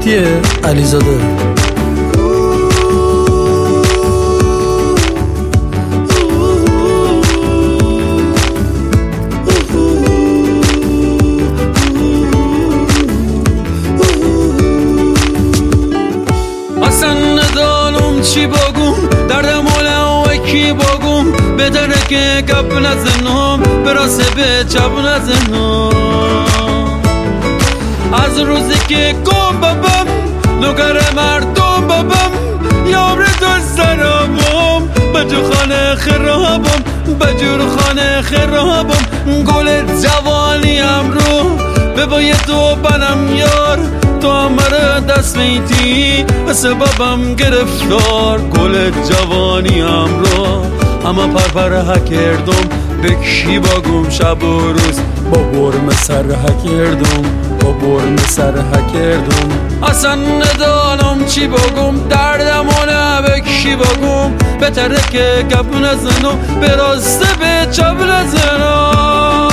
مهدی علیزاده. اصلا ندانم چی بگم، دردم و کی بگم، بهتره که گپ نزنم، براسه به چپ نزنم. از روزی که گم ببم نوکر مردم ببم، یار دوست دارم بجور خانه خرابم، بجور خانه خرابم. گل جوانیم رو ببای تو بنم یار، تو همه دست میتی سببم گرفتار. گل جوانیم رو اما پرپر کردم، به کی بگم شب و روز با برم سر کردم، با برم سر کردم. اصلا ندانم چی بگم، دردمونه به کی بگم، بهتره که گپ نزنم، به راسته به چپ نزنم.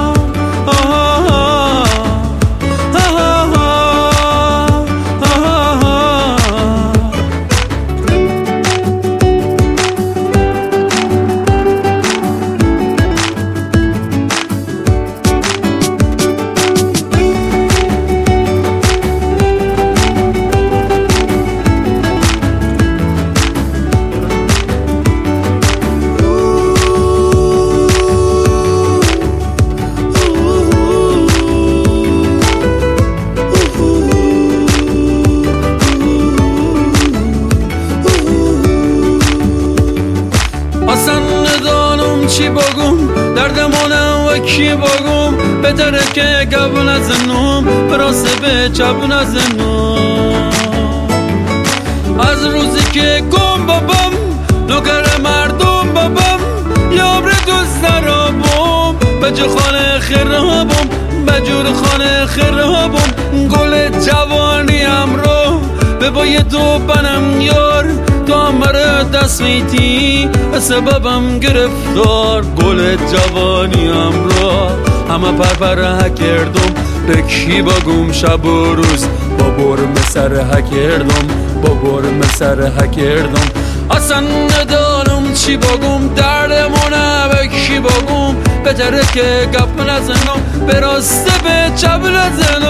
اصلا ندانم چی بگم، دردمونه و کی بگم، بهتره که گپ نزنم، براسه به چپ نزنم. از روزی که گم ببم نوکر مردم ببم، یار دوست دارم بجور خانه خرابم، بجور خانه خرابم. گل جوانیم رو ببای تو بنم یار، تو همه دست میتی سببم گرفتار. گل جوانیم رو همه پرپر کردم، به کی بگم شب و روز با برم سر کردم، با برم سر کردم. اصلا ندانم چی بگم، دردمونه به کی بگم، بهتره که گپ نزنم، به راسته به چپ نزنم.